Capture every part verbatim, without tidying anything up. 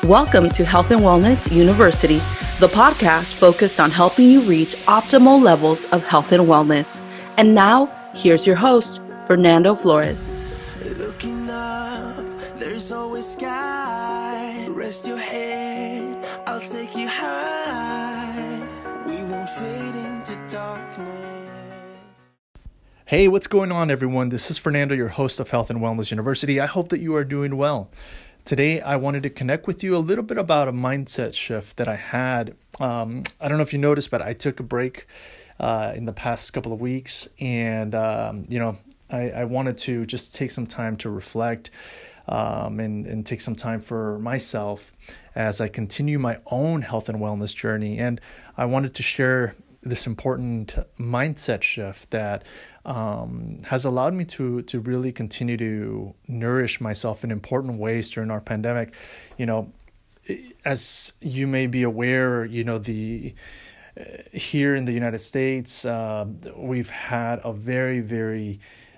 Welcome to Health and Wellness University, the podcast focused on helping you reach optimal levels of health and wellness. And now, here's your host, Fernando Flores. Looking up, there's always sky. Rest your head, I'll take you high. We won't fade into darkness. Hey, what's going on, everyone? This is Fernando, your host of Health and Wellness University. I hope that you are doing well. Today, I wanted to connect with you a little bit about a mindset shift that I had. Um, I don't know if you noticed, but I took a break uh, in the past couple of weeks, and um, you know, I, I wanted to just take some time to reflect um, and and take some time for myself as I continue my own health and wellness journey. And I wanted to share this important mindset shift that um, has allowed me to to really continue to nourish myself in important ways during our pandemic. You know, as you may be aware, you know, the uh, here in the United States, uh, we've had a very, very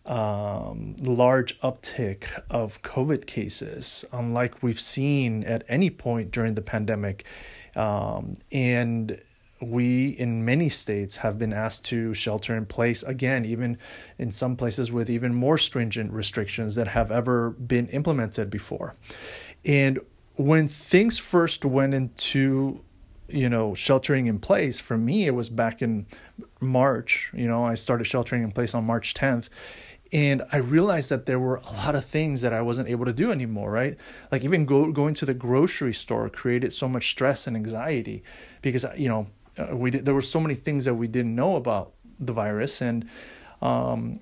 um, large uptick of COVID cases, unlike we've seen at any point during the pandemic. Um, and we, in many states, have been asked to shelter in place again, even in some places with even more stringent restrictions that have ever been implemented before. And when things first went into, you know, sheltering in place, for me, it was back in March. You know, I started sheltering in place on March tenth. And I realized that there were a lot of things that I wasn't able to do anymore, right? Like even go, going to the grocery store created so much stress and anxiety because, you know, Uh, we did, there were so many things that we didn't know about the virus, and um,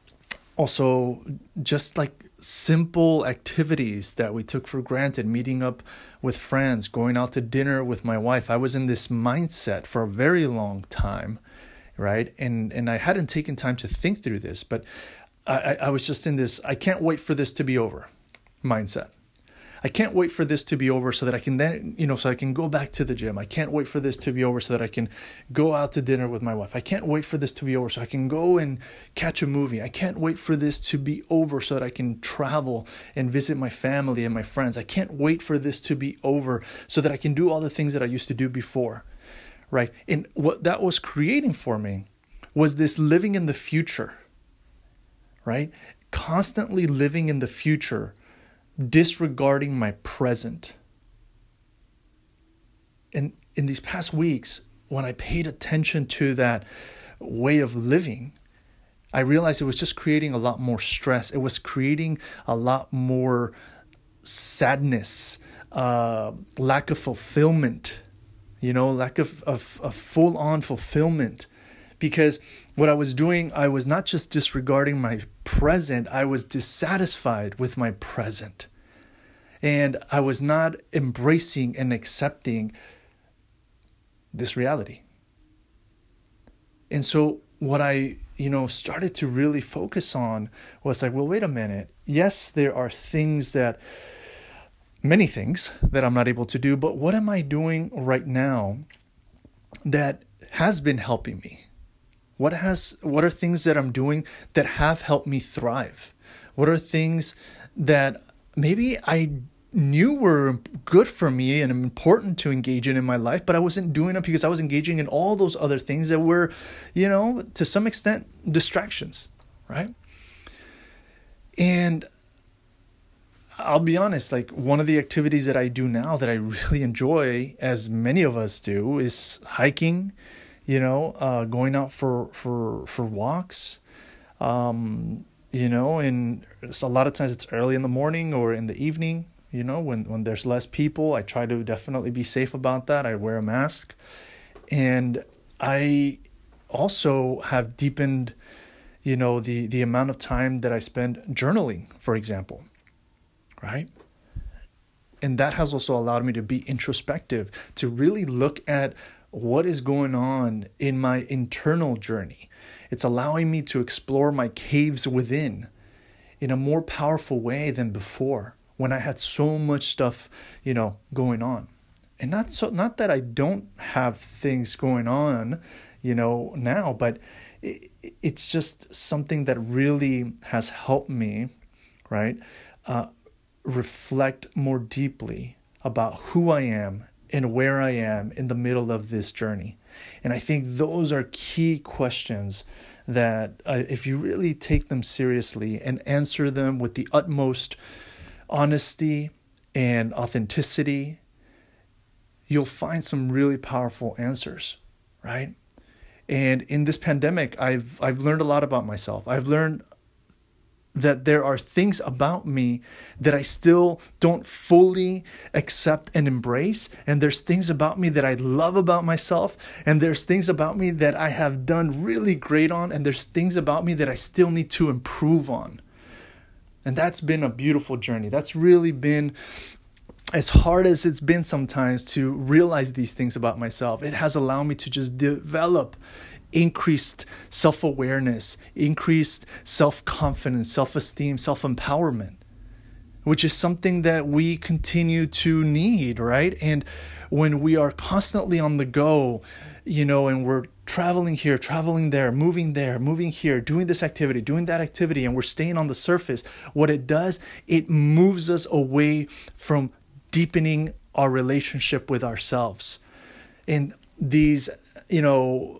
also just like simple activities that we took for granted, meeting up with friends, going out to dinner with my wife. I was in this mindset for a very long time, right? And and I hadn't taken time to think through this, but I, I was just in this, I can't wait for this to be over mindset. I can't wait for this to be over so that I can then, you know, so I can go back to the gym. I can't wait for this to be over so that I can go out to dinner with my wife. I can't wait for this to be over so I can go and catch a movie. I can't wait for this to be over so that I can travel and visit my family and my friends. I can't wait for this to be over so that I can do all the things that I used to do before, right? And what that was creating for me was this living in the future, right? Constantly living in the future, disregarding my present. And in these past weeks, when I paid attention to that way of living, I realized it was just creating a lot more stress. It was creating a lot more sadness, uh, lack of fulfillment, you know, lack of, of, of full-on fulfillment. Because what I was doing, I was not just disregarding my present, I was dissatisfied with my present. And I was not embracing and accepting this reality. And so what I, you know, started to really focus on was like, well, wait a minute. Yes, there are things that, many things that I'm not able to do, but what am I doing right now that has been helping me? What has, what are things that I'm doing that have helped me thrive? What are things that maybe I knew were good for me and important to engage in in my life, but I wasn't doing it because I was engaging in all those other things that were, you know, to some extent, distractions, right? And I'll be honest, like one of the activities that I do now that I really enjoy, as many of us do, is hiking. You know, uh, going out for for for walks, um, you know, and a lot of times it's early in the morning or in the evening, you know, when, when there's less people. I try to definitely be safe about that. I wear a mask. And I also have deepened, you know, the, the amount of time that I spend journaling, for example, right? And that has also allowed me to be introspective, to really look at what is going on in my internal journey. It's allowing me to explore my caves within in a more powerful way than before, when I had so much stuff, you know, going on. And not so, not that I don't have things going on, you know, now, but it, it's just something that really has helped me, right, uh, reflect more deeply about who I am and where I am in the middle of this journey. And I think those are key questions that uh, if you really take them seriously and answer them with the utmost honesty and authenticity, you'll find some really powerful answers, right? And in this pandemic, I've I've learned a lot about myself. I've learned that there are things about me that I still don't fully accept and embrace. And there's things about me that I love about myself. And there's things about me that I have done really great on. And there's things about me that I still need to improve on. And that's been a beautiful journey. That's really been, as hard as it's been sometimes to realize these things about myself, it has allowed me to just develop increased self-awareness, increased self-confidence, self-esteem, self-empowerment, which is something that we continue to need, right? And when we are constantly on the go, you know, and we're traveling here, traveling there, moving there, moving here, doing this activity, doing that activity, and we're staying on the surface, what it does, it moves us away from deepening our relationship with ourselves. And these, you know,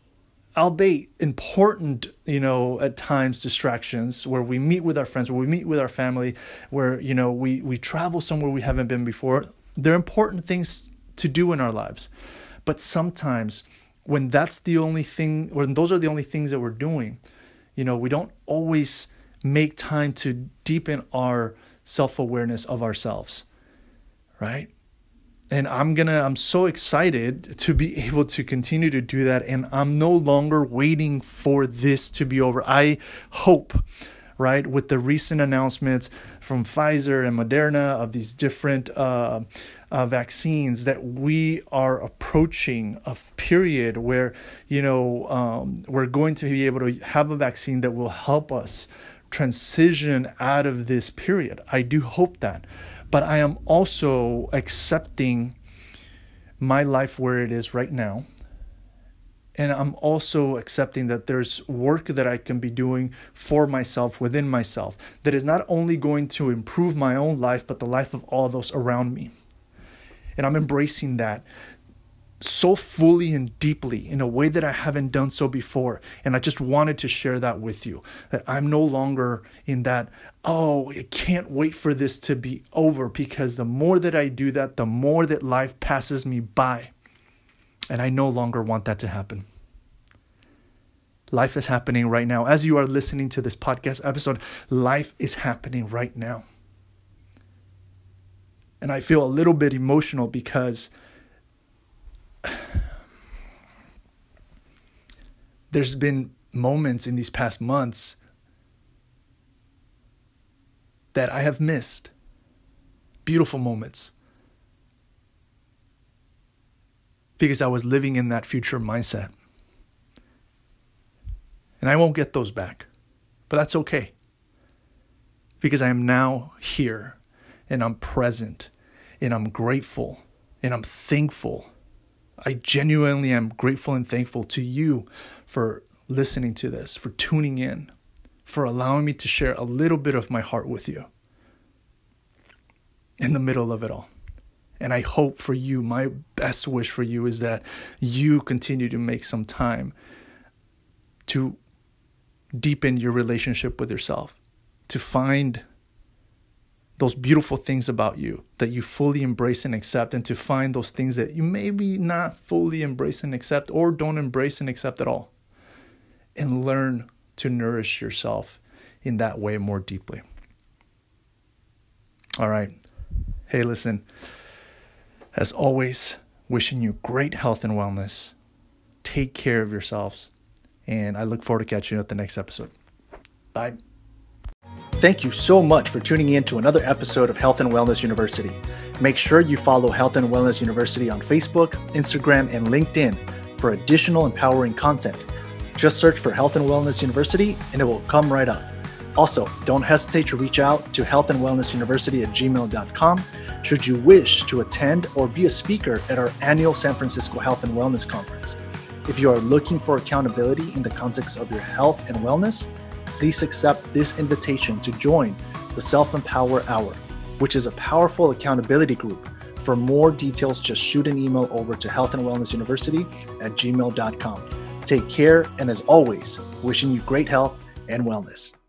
albeit important, you know, at times distractions where we meet with our friends, where we meet with our family, where, you know, we, we travel somewhere we haven't been before. They're important things to do in our lives. But sometimes when that's the only thing, when those are the only things that we're doing, you know, we don't always make time to deepen our self-awareness of ourselves, right? And I'm gonna, I'm so excited to be able to continue to do that. And I'm no longer waiting for this to be over. I hope, right, with the recent announcements from Pfizer and Moderna of these different uh, uh, vaccines, that we are approaching a period where, you know, um, we're going to be able to have a vaccine that will help us transition out of this period. I do hope that. But I am also accepting my life where it is right now. And I'm also accepting that there's work that I can be doing for myself, within myself, that is not only going to improve my own life, but the life of all those around me. And I'm embracing that so fully and deeply in a way that I haven't done so before. And I just wanted to share that with you, that I'm no longer in that, oh, I can't wait for this to be over, because the more that I do that, the more that life passes me by. And I no longer want that to happen. Life is happening right now. As you are listening to this podcast episode, life is happening right now. And I feel a little bit emotional because there's been moments in these past months that I have missed. Beautiful moments. Because I was living in that future mindset. And I won't get those back. But that's okay. Because I am now here. And I'm present. And I'm grateful. And I'm thankful. I genuinely am grateful and thankful to you for listening to this, for tuning in, for allowing me to share a little bit of my heart with you in the middle of it all. And I hope for you, my best wish for you is that you continue to make some time to deepen your relationship with yourself, to find those beautiful things about you that you fully embrace and accept, and to find those things that you maybe not fully embrace and accept, or don't embrace and accept at all, and learn to nourish yourself in that way more deeply. All right. Hey, listen, as always, wishing you great health and wellness. Take care of yourselves, and I look forward to catching you at the next episode. Bye. Thank you so much for tuning in to another episode of Health and Wellness University. Make sure you follow Health and Wellness University on Facebook, Instagram, and LinkedIn for additional empowering content. Just search for Health and Wellness University and it will come right up. Also, don't hesitate to reach out to health and wellness university at gmail dot com should you wish to attend or be a speaker at our annual San Francisco Health and Wellness Conference. If you are looking for accountability in the context of your health and wellness, please accept this invitation to join the Self-Empower Hour, which is a powerful accountability group For more details, just shoot an email over to health and wellness university at gmail dot com. Take care, and as always, wishing you great health and wellness.